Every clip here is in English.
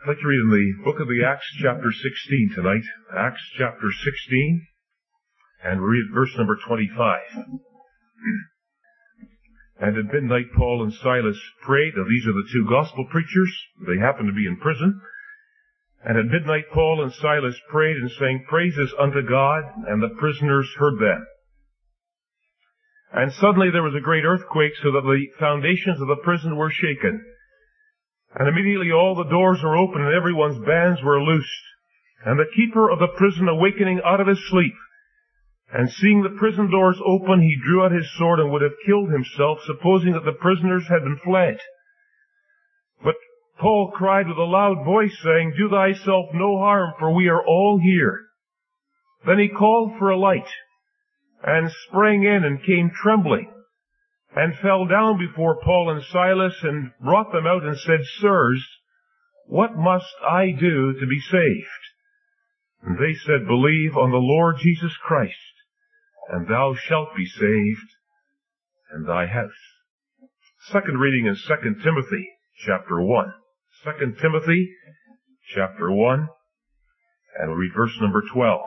I'd like to read in the book of the Acts chapter 16 tonight. Acts chapter 16, and we read verse number 25. And at midnight Paul and Silas prayed. Now these are the two gospel preachers. They happen to be in prison. And at midnight Paul and Silas prayed and sang praises unto God, and the prisoners heard them. And suddenly there was a great earthquake, so that the foundations of the prison were shaken. And immediately all the doors were opened, and everyone's bands were loosed. And the keeper of the prison, awakening out of his sleep, and seeing the prison doors open, he drew out his sword and would have killed himself, supposing that the prisoners had been fled. But Paul cried with a loud voice, saying, Do thyself no harm, for we are all here. Then he called for a light, and sprang in, and came trembling, and fell down before Paul and Silas, and brought them out, and said, Sirs, what must I do to be saved? And they said, Believe on the Lord Jesus Christ, and thou shalt be saved, and thy house. Second reading is 2 Timothy chapter 1. 2 Timothy chapter 1, and we'll read verse number 12.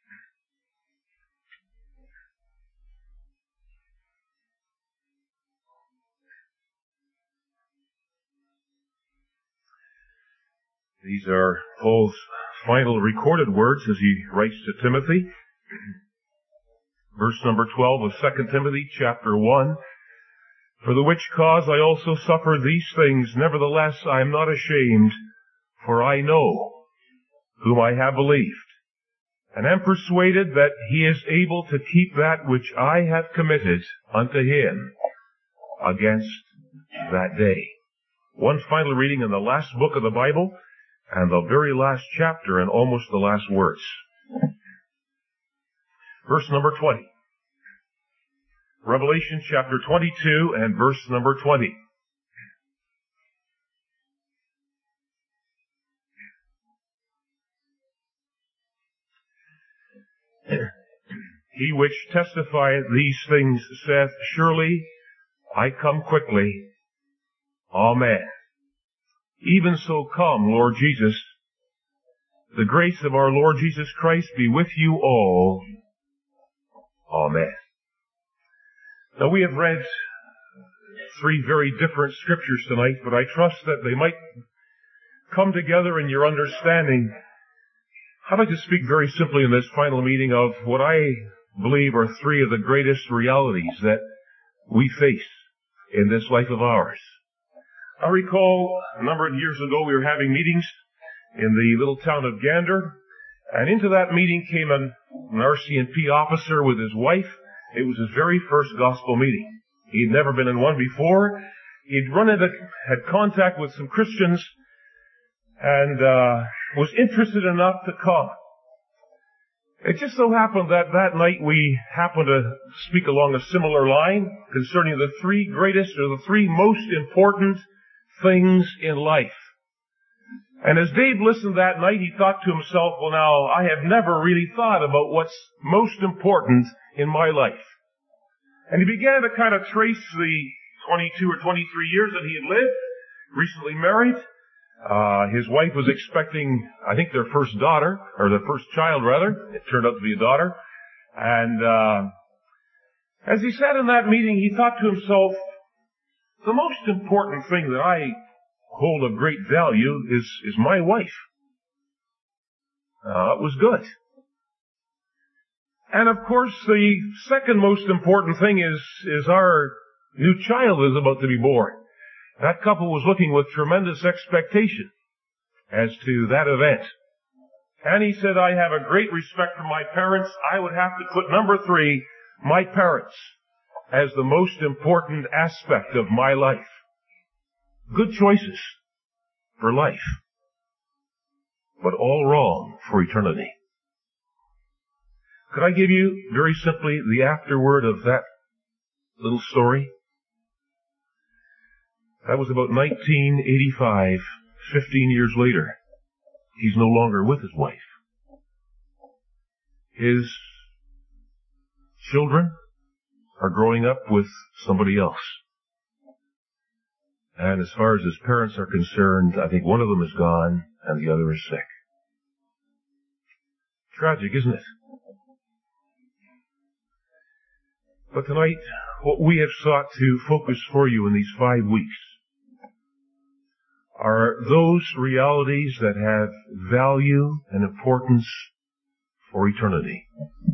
These are Paul's final recorded words as he writes to Timothy. Verse number 12 of 2 Timothy chapter 1. For the which cause I also suffer these things, nevertheless I am not ashamed, for I know whom I have believed, and am persuaded that he is able to keep that which I have committed unto him against that day. One final reading in the last book of the Bible, and the very last chapter and almost the last words. Verse number 20. Revelation chapter 22 and verse number 20. He which testifieth these things saith, Surely I come quickly. Amen. Even so come, Lord Jesus. The grace of our Lord Jesus Christ be with you all. Amen. Now we have read three very different scriptures tonight, but I trust that they might come together in your understanding. I'd like to speak very simply in this final meeting of what I believe are three of the greatest realities that we face in this life of ours. I recall a number of years ago we were having meetings in the little town of Gander, and into that meeting came an RCMP officer with his wife. It was his very first gospel meeting. He'd never been in one before. He'd had contact with some Christians, and was interested enough to come. It just so happened that that night we happened to speak along a similar line concerning the three greatest or the three most important things in life. And as Dave listened that night, he thought to himself, well now, I have never really thought about what's most important in my life. And he began to kind of trace the 22 or 23 years that he had lived, recently married. His wife was expecting, I think, their first daughter, or their first child rather. It turned out to be a daughter. And as he sat in that meeting, he thought to himself, the most important thing that I hold of great value is my wife. It was good. And of course, the second most important thing is our new child is about to be born. That couple was looking with tremendous expectation as to that event. And he said, I have a great respect for my parents. I would have to put number 3, my parents, as the most important aspect of my life. Good choices for life, but all wrong for eternity. Could I give you, very simply, the afterword of that little story? That was about 1985, 15 years later. He's no longer with his wife. His children are growing up with somebody else. And as far as his parents are concerned, I think one of them is gone and the other is sick. Tragic, isn't it? But tonight, what we have sought to focus for you in these 5 weeks are those realities that have value and importance for eternity.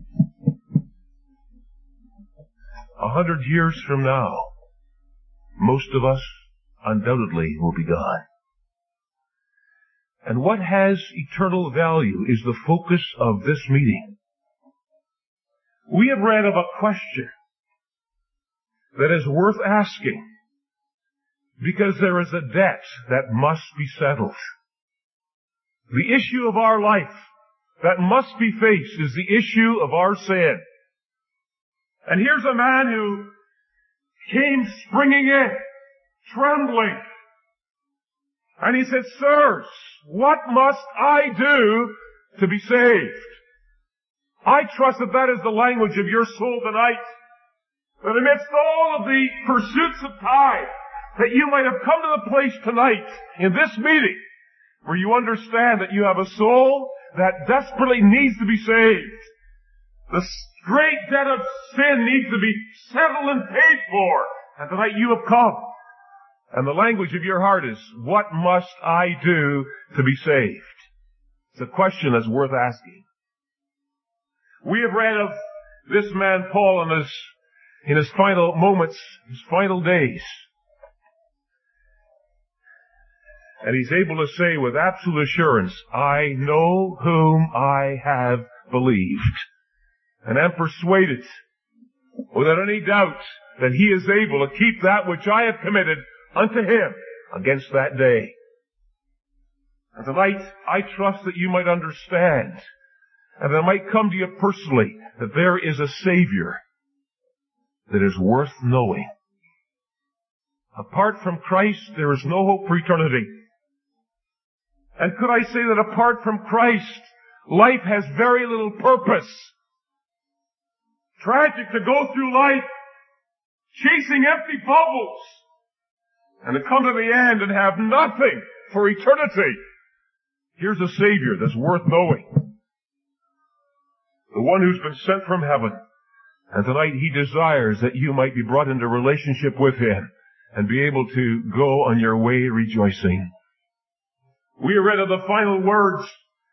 100 years from now, most of us undoubtedly will be gone. And what has eternal value is the focus of this meeting. We have read of a question that is worth asking because there is a debt that must be settled. The issue of our life that must be faced is the issue of our sin. And here's a man who came springing in, trembling. And he said, "Sirs, what must I do to be saved?" I trust that that is the language of your soul tonight. That amidst all of the pursuits of time, that you might have come to the place tonight in this meeting where you understand that you have a soul that desperately needs to be saved. The great debt of sin needs to be settled and paid for. And tonight you have come. And the language of your heart is, what must I do to be saved? It's a question that's worth asking. We have read of this man Paul in his final moments, his final days. And he's able to say with absolute assurance, I know whom I have believed. And am persuaded, without any doubt, that he is able to keep that which I have committed unto him against that day. And tonight, I trust that you might understand, and that it might come to you personally, that there is a Savior that is worth knowing. Apart from Christ, there is no hope for eternity. And could I say that apart from Christ, life has very little purpose? Tragic to go through life chasing empty bubbles and to come to the end and have nothing for eternity. Here's a Savior that's worth knowing. The one who's been sent from heaven. And tonight he desires that you might be brought into relationship with him and be able to go on your way rejoicing. We read of the final words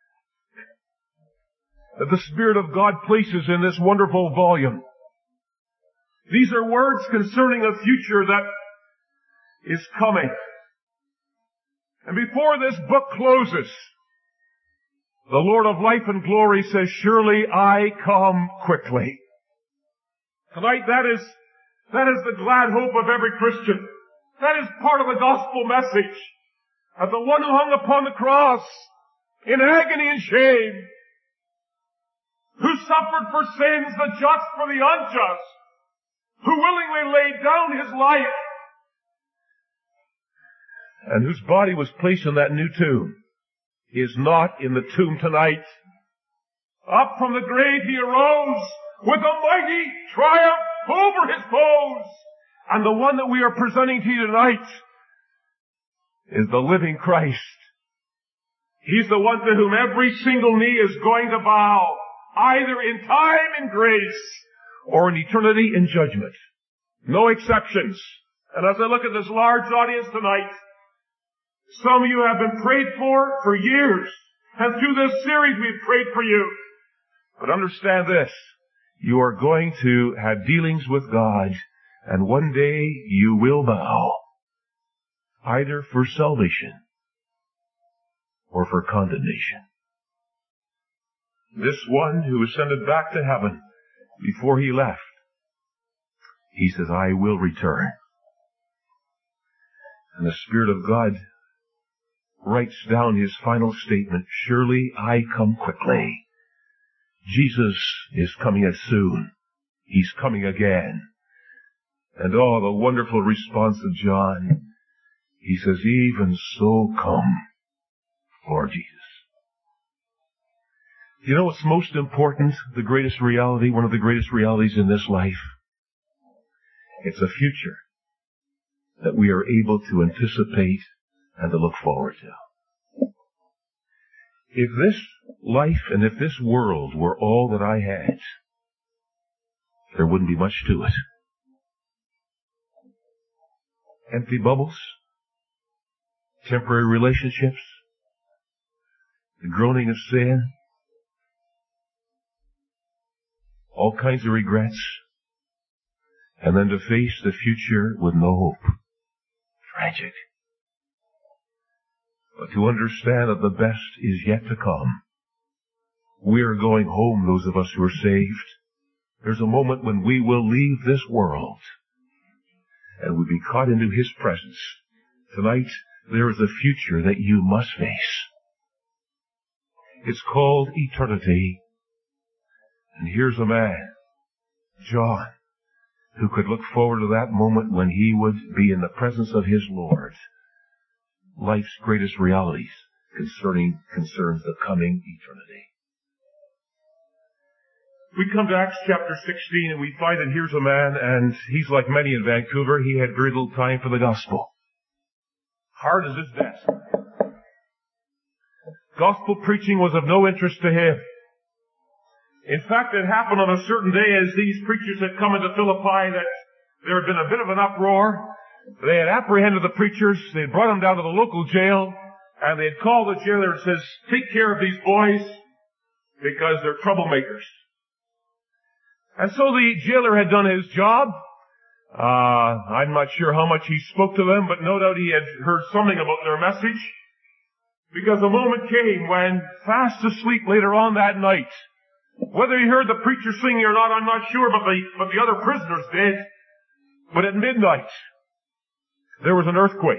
that the Spirit of God places in this wonderful volume. These are words concerning a future that is coming. And before this book closes, the Lord of life and glory says, surely I come quickly. Tonight that is the glad hope of every Christian. That is part of the gospel message. Of the one who hung upon the cross in agony and shame, who suffered for sins, the just for the unjust, who willingly laid down his life, and whose body was placed in that new tomb, is not in the tomb tonight. Up from the grave he arose with a mighty triumph over his foes. And the one that we are presenting to you tonight is the living Christ. He's the one to whom every single knee is going to bow, either in time and grace or in eternity in judgment. No exceptions. And as I look at this large audience tonight, some of you have been prayed for years. And through this series we've prayed for you. But understand this, you are going to have dealings with God, and one day you will bow, either for salvation or for condemnation. This one who ascended back to heaven before he left, he says, I will return. And the Spirit of God writes down his final statement, surely I come quickly. Jesus is coming soon. He's coming again. And oh, the wonderful response of John. He says, even so come, Lord Jesus. You know what's most important? The greatest reality, one of the greatest realities in this life? It's a future that we are able to anticipate and to look forward to. If this life and if this world were all that I had, there wouldn't be much to it. Empty bubbles, temporary relationships, the groaning of sin, all kinds of regrets, and then to face the future with no hope. Tragic. But to understand that the best is yet to come. We are going home, those of us who are saved. There's a moment when we will leave this world and we'll be caught into His presence. Tonight, there is a future that you must face. It's called eternity. And here's a man, John, who could look forward to that moment when he would be in the presence of his Lord. Life's greatest realities concerns the coming eternity. We come to Acts chapter 16 and we find that here's a man, and he's like many in Vancouver, he had very little time for the gospel. Hard as his desk. Gospel preaching was of no interest to him. In fact, it happened on a certain day as these preachers had come into Philippi that there had been a bit of an uproar. They had apprehended the preachers, they had brought them down to the local jail, and they had called the jailer and says, take care of these boys because they're troublemakers. And so the jailer had done his job. I'm not sure how much he spoke to them, but no doubt he had heard something about their message. Because a moment came when, fast asleep later on that night, whether he heard the preacher singing or not, I'm not sure, but the other prisoners did. But at midnight, there was an earthquake.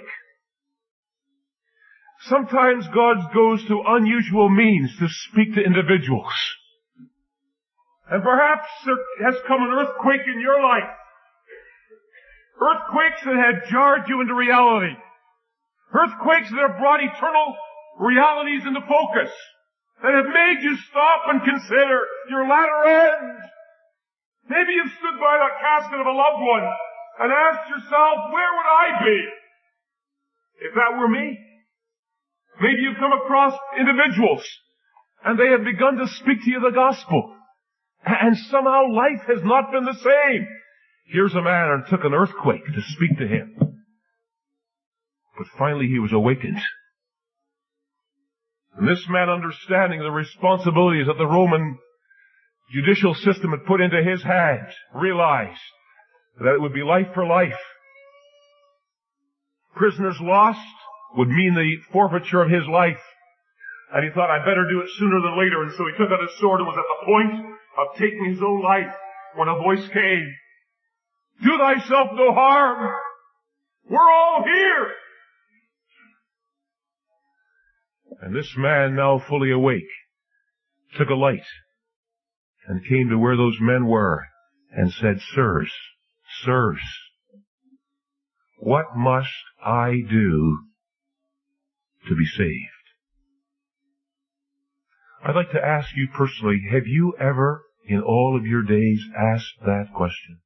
Sometimes God goes to unusual means to speak to individuals. And perhaps there has come an earthquake in your life. Earthquakes that have jarred you into reality. Earthquakes that have brought eternal realities into focus. That have made you stop and consider your latter end. Maybe you've stood by the casket of a loved one and asked yourself, where would I be if that were me? Maybe you've come across individuals and they have begun to speak to you the gospel. And somehow life has not been the same. Here's a man and took an earthquake to speak to him. But finally he was awakened. And this man, understanding the responsibilities that the Roman judicial system had put into his hands, realized that it would be life for life. Prisoners lost would mean the forfeiture of his life. And he thought, I'd better do it sooner than later. And so he took out his sword and was at the point of taking his own life when a voice came. Do thyself no harm. We're all here. And this man, now fully awake, took a light and came to where those men were and said, Sirs, what must I do to be saved? I'd like to ask you personally, have you ever in all of your days asked that question?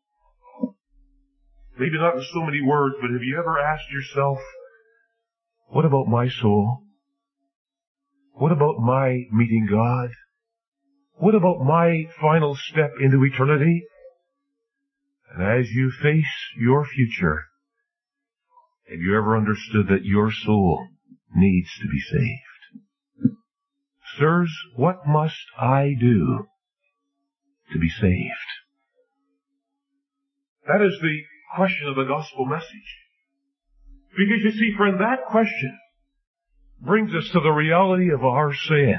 Maybe not in so many words, but have you ever asked yourself, what about my soul? What about my meeting God? What about my final step into eternity? And as you face your future, have you ever understood that your soul needs to be saved? Sirs, what must I do to be saved? That is the question of the gospel message. Because you see, friend, that question brings us to the reality of our sin.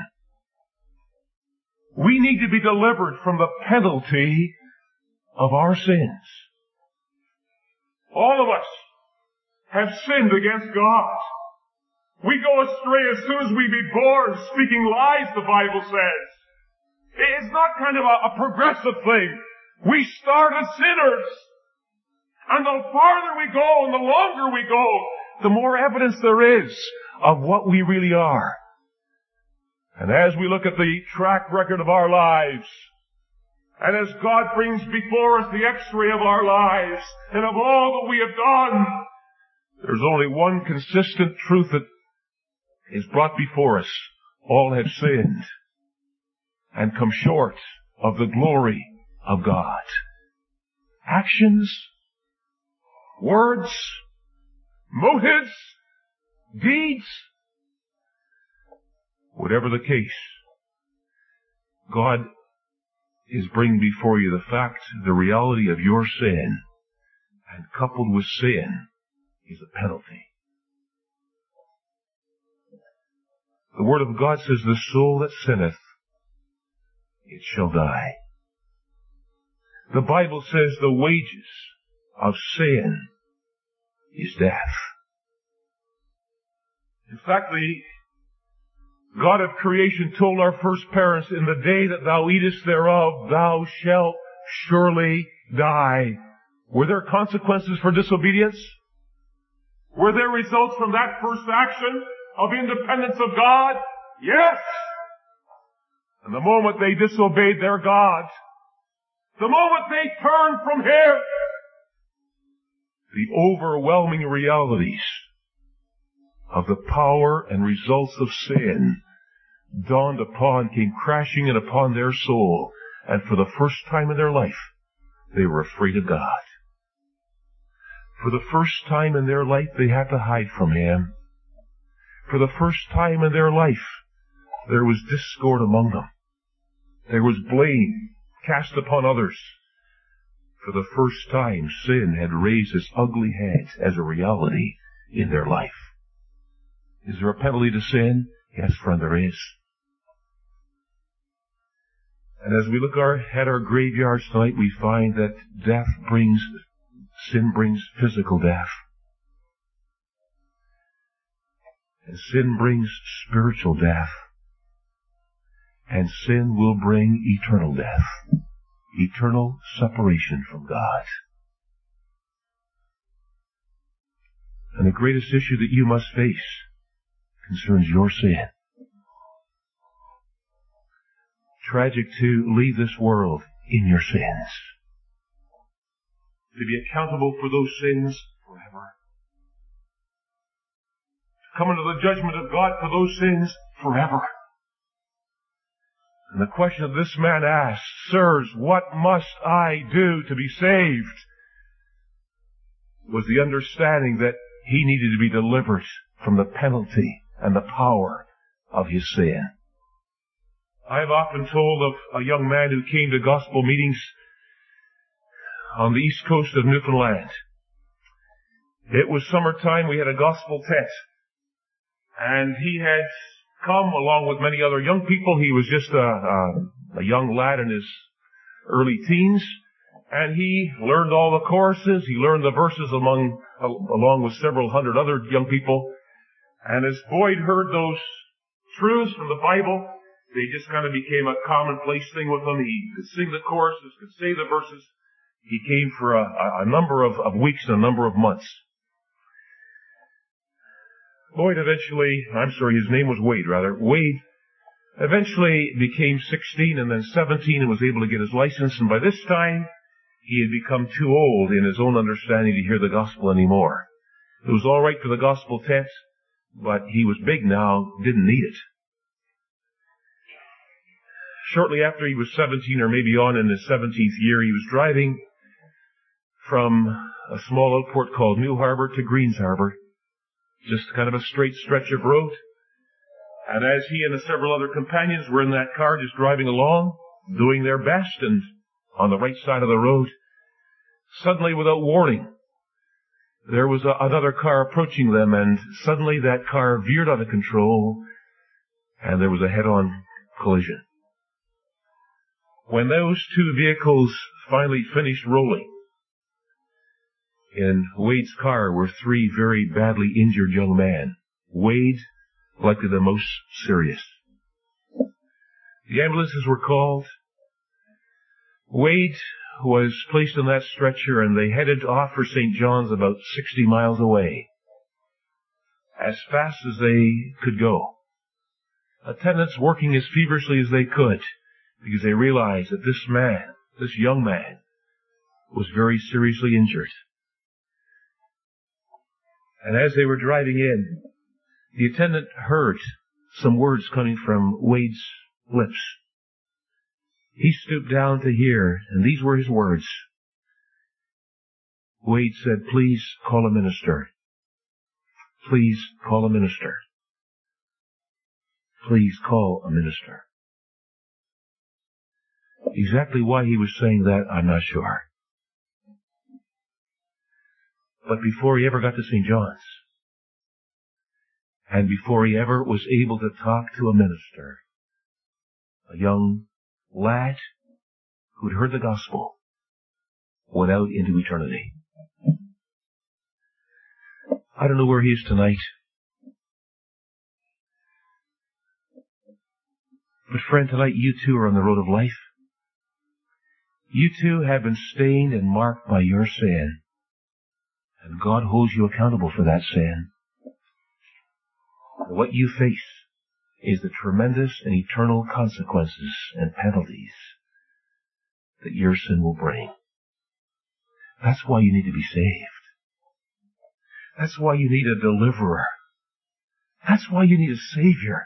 We need to be delivered from the penalty of our sins. All of us have sinned against God. We go astray as soon as we be born, speaking lies, the Bible says. It's not kind of a progressive thing. We start as sinners. And the farther we go and the longer we go, the more evidence there is of what we really are. And as we look at the track record of our lives, and as God brings before us the x-ray of our lives, and of all that we have done, There's only one consistent truth that is brought before us. All have sinned and come short of the glory of God. Actions, words, motives, deeds, whatever the case, God is bringing before you the fact, the reality of your sin, and coupled with sin is a penalty. The Word of God says, the soul that sinneth, it shall die. The Bible says the wages of sin is death. In fact, the God of creation told our first parents, in the day that thou eatest thereof, thou shalt surely die. Were there consequences for disobedience? Were there results from that first action of independence of God? Yes! And the moment they disobeyed their God, the moment they turned from Him, the overwhelming realities of the power and results of sin came crashing in upon their soul, and for the first time in their life, they were afraid of God. For the first time in their life, they had to hide from Him. For the first time in their life, there was discord among them. There was blame cast upon others. For the first time, sin had raised its ugly head as a reality in their life. Is there a penalty to sin? Yes, friend, there is. And as we look at our graveyards tonight, we find that sin brings physical death. And sin brings spiritual death. And sin will bring eternal death. Eternal separation from God. And the greatest issue that you must face concerns your sin. Tragic to leave this world in your sins. To be accountable for those sins forever. To come into the judgment of God for those sins forever. And the question that this man asked, sirs, what must I do to be saved? Was the understanding that he needed to be delivered from the penalty and the power of his sin. I have often told of a young man who came to gospel meetings on the east coast of Newfoundland. It was summertime, we had a gospel tent, and he had come along with many other young people. He was just a young lad in his early teens, and he learned all the choruses. He learned the verses along with several hundred other young people. And as Boyd heard those truths from the Bible, they just kind of became a commonplace thing with him. He could sing the choruses, could say the verses. He came for a number of weeks and a number of months. Boyd his name was Wade rather. Wade eventually became 16 and then 17 and was able to get his license, and by this time he had become too old in his own understanding to hear the gospel anymore. It was all right for the gospel tent, but he was big now, didn't need it. Shortly after he was 17, or maybe on in his 17th year, he was driving from a small outport called New Harbour to Greens Harbour. Just kind of a straight stretch of road. And as he and the several other companions were in that car just driving along, doing their best, and on the right side of the road, suddenly without warning, there was another car approaching them, and suddenly that car veered out of control, and there was a head-on collision. When those two vehicles finally finished rolling, in Wade's car were three very badly injured young men. Wade, likely the most serious. The ambulances were called. Wade was placed in that stretcher, and they headed off for St. John's, about 60 miles away, as fast as they could go. Attendants working as feverishly as they could, because they realized that this young man, was very seriously injured. And as they were driving in, the attendant heard some words coming from Wade's lips. He stooped down to hear, and these were his words. Wade said, "Please call a minister. Please call a minister. Please call a minister." Exactly why he was saying that, I'm not sure. But before he ever got to St. John's, and before he ever was able to talk to a minister, a young lad who'd heard the gospel went out into eternity. I don't know where he is tonight. But friend, tonight you too are on the road of life. You too have been stained and marked by your sin. And God holds you accountable for that sin. What you face is the tremendous and eternal consequences and penalties that your sin will bring. That's why you need to be saved. That's why you need a deliverer. That's why you need a Savior.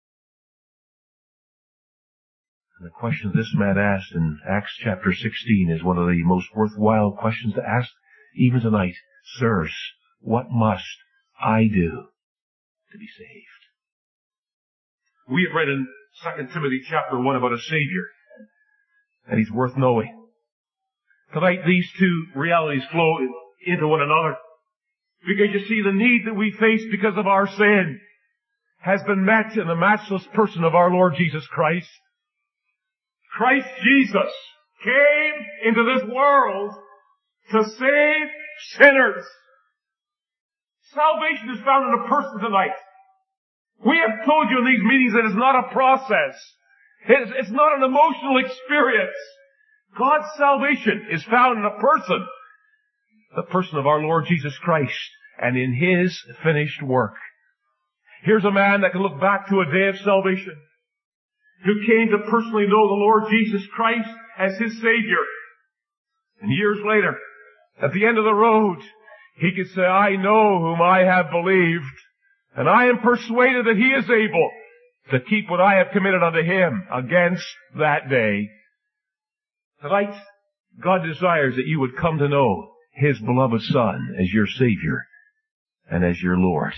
And the question this man asked in Acts chapter 16 is one of the most worthwhile questions to ask even tonight. Sirs, what must I do to be saved? We have read in 2 Timothy chapter 1 about a Savior, and He's worth knowing. Tonight these two realities flow into one another, because you see the need that we face because of our sin has been met in the matchless person of our Lord Jesus Christ. Christ Jesus came into this world to save sinners. Salvation is found in a person tonight. We have told you in these meetings that it's not a process. It's not an emotional experience. God's salvation is found in a person. The person of our Lord Jesus Christ and in His finished work. Here's a man that can look back to a day of salvation, who came to personally know the Lord Jesus Christ as his Savior. And years later, at the end of the road, he could say, "I know whom I have believed, and I am persuaded that He is able to keep what I have committed unto Him against that day." Tonight, God desires that you would come to know His beloved Son as your Savior and as your Lord.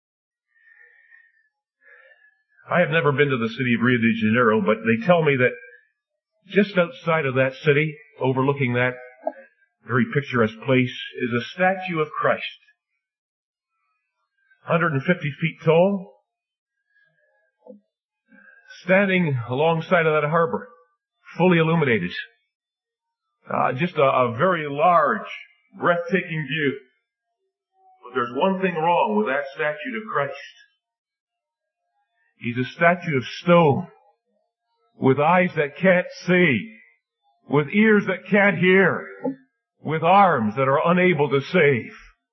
I have never been to the city of Rio de Janeiro, but they tell me that just outside of that city, overlooking that very picturesque place, is a statue of Christ. 150 feet tall, standing alongside of that harbor, fully illuminated. Just a very large, breathtaking view. But there's one thing wrong with that statue of Christ. He's a statue of stone, with eyes that can't see, with ears that can't hear, with arms that are unable to save.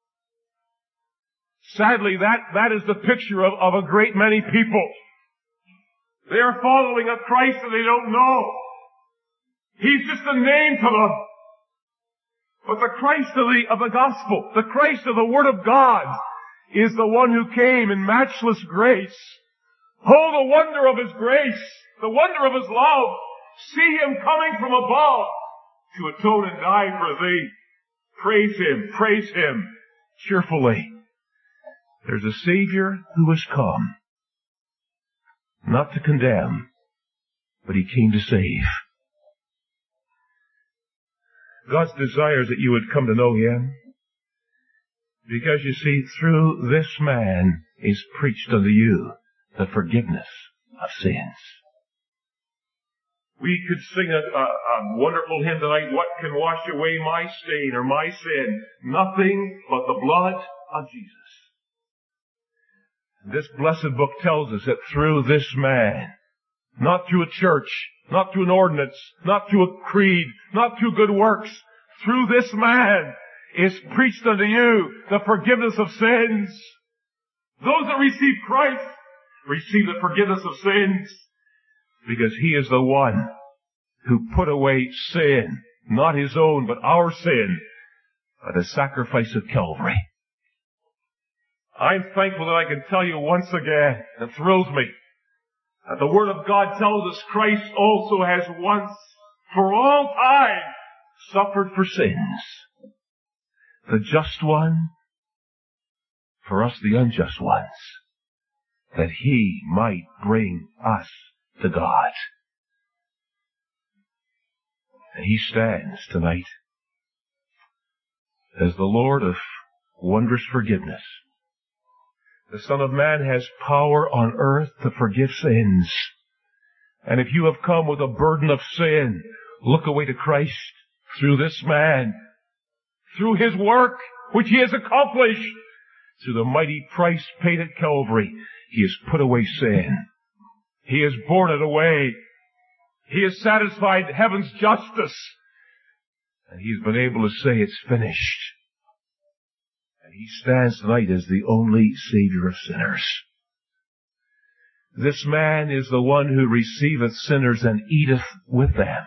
Sadly, that is the picture of a great many people. They are following a Christ that they don't know. He's just a name to them. But the Christ of the gospel, the Christ of the Word of God, is the one who came in matchless grace. Oh, the wonder of His grace, the wonder of His love. See Him coming from above to atone and die for thee. Praise Him cheerfully. There's a Savior who has come, not to condemn, but He came to save. God's desires that you would come to know Him, because you see, through this man is preached unto you the forgiveness of sins. We could sing a wonderful hymn tonight, "What can wash away my stain or my sin? Nothing but the blood of Jesus." This blessed book tells us that through this man, not through a church, not through an ordinance, not through a creed, not through good works, through this man is preached unto you the forgiveness of sins. Those that receive Christ receive the forgiveness of sins, because He is the one who put away sin, not His own, but our sin, by the sacrifice of Calvary. I'm thankful that I can tell you once again, it thrills me, that the Word of God tells us Christ also has once, for all time, suffered for sins. The just one, for us the unjust ones, that He might bring us to God. And He stands tonight as the Lord of wondrous forgiveness. The Son of Man has power on earth to forgive sins. And if you have come with a burden of sin, look away to Christ through this man, through His work, which He has accomplished, through the mighty price paid at Calvary. He has put away sin. He has borne it away. He has satisfied heaven's justice. And He has been able to say it's finished. And He stands tonight as the only Savior of sinners. This man is the one who receiveth sinners and eateth with them.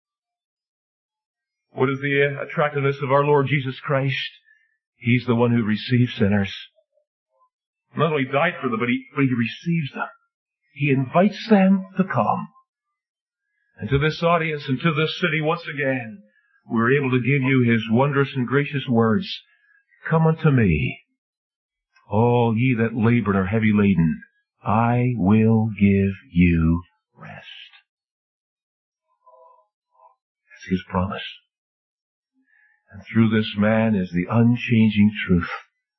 What is the attractiveness of our Lord Jesus Christ? He's the one who receives sinners. Not only died for them, but He receives them. He invites them to come. And to this audience and to this city once again, we're able to give you His wondrous and gracious words. Come unto me, all ye that labor and are heavy laden, I will give you rest. That's His promise. And through this man is the unchanging truth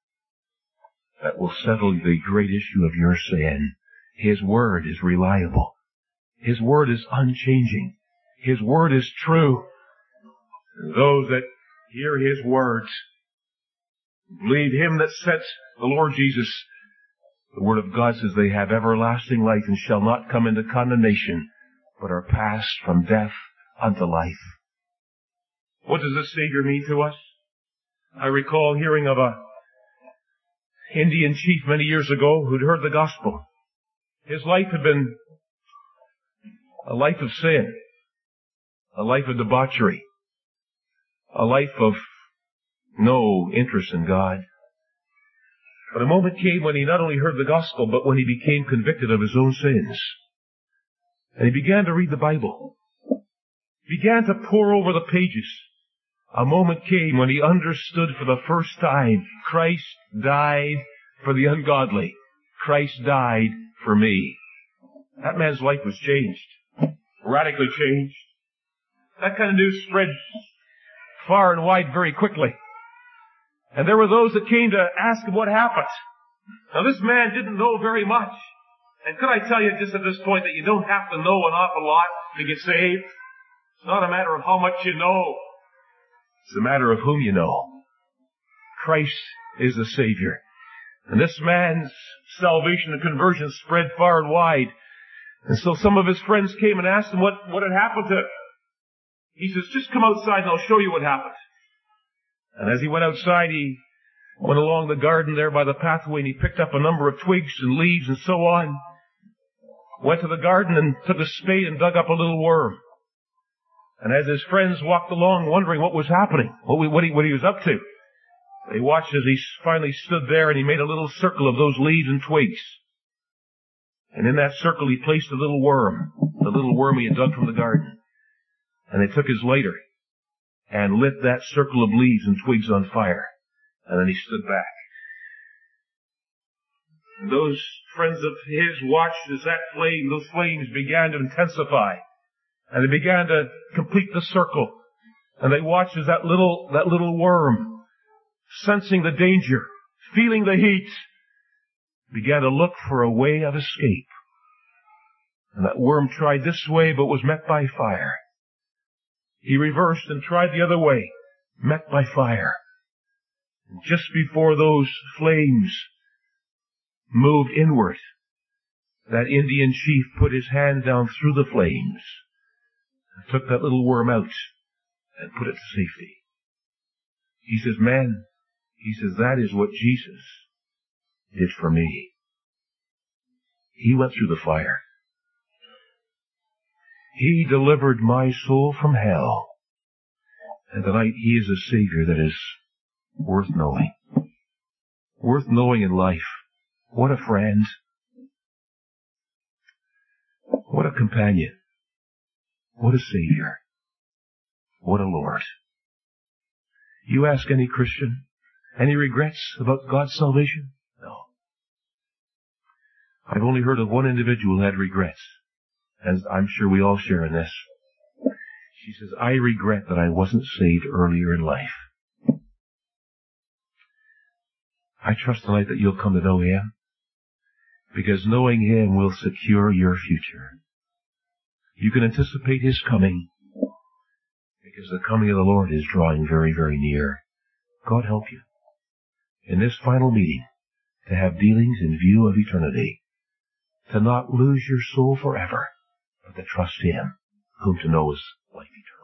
that will settle the great issue of your sin. His Word is reliable. His Word is unchanging. His Word is true. And those that hear His words, believe Him that sent the Lord Jesus, the Word of God says they have everlasting life and shall not come into condemnation, but are passed from death unto life. What does this Savior mean to us? I recall hearing of a Indian chief many years ago who'd heard the gospel. His life had been a life of sin, a life of debauchery, a life of no interest in God. But a moment came when he not only heard the gospel, but when he became convicted of his own sins. And he began to read the Bible. Began to pore over the pages. A moment came when he understood for the first time, Christ died for the ungodly. Christ died for me. That man's life was changed. Radically changed. That kind of news spread far and wide very quickly. And there were those that came to ask him what happened. Now this man didn't know very much. And could I tell you just at this point that you don't have to know an awful lot to get saved? It's not a matter of how much you know. It's a matter of whom you know. Christ is the Savior. And this man's salvation and conversion spread far and wide. And so some of his friends came and asked him what had happened to him. He says, just come outside and I'll show you what happened. And as he went outside, he went along the garden there by the pathway and he picked up a number of twigs and leaves and so on. Went to the garden and took a spade and dug up a little worm. And as his friends walked along wondering what was happening, what he was up to, they watched as he finally stood there and he made a little circle of those leaves and twigs. And in that circle he placed a little worm, the little worm he had dug from the garden. And they took his lighter and lit that circle of leaves and twigs on fire. And then he stood back. And those friends of his watched as those flames began to intensify. And they began to complete the circle. And they watched as that little worm, sensing the danger, feeling the heat, began to look for a way of escape. And that worm tried this way, but was met by fire. He reversed and tried the other way, met by fire. And just before those flames moved inward, that Indian chief put his hand down through the flames and took that little worm out and put it to safety. He says, man, he says, that is what Jesus did for me. He went through the fire. He delivered my soul from hell. And tonight He is a Savior that is worth knowing. worth knowing in life. What a friend. What a companion. What a Savior. What a Lord. You ask any Christian, any regrets about God's salvation? No. I've only heard of one individual who had regrets, and I'm sure we all share in this. She says, I regret that I wasn't saved earlier in life. I trust tonight that you'll come to know Him, because knowing Him will secure your future. You can anticipate His coming, because the coming of the Lord is drawing very, very near. God help you in this final meeting to have dealings in view of eternity, to not lose your soul forever, but to trust Him, whom to know is life eternal.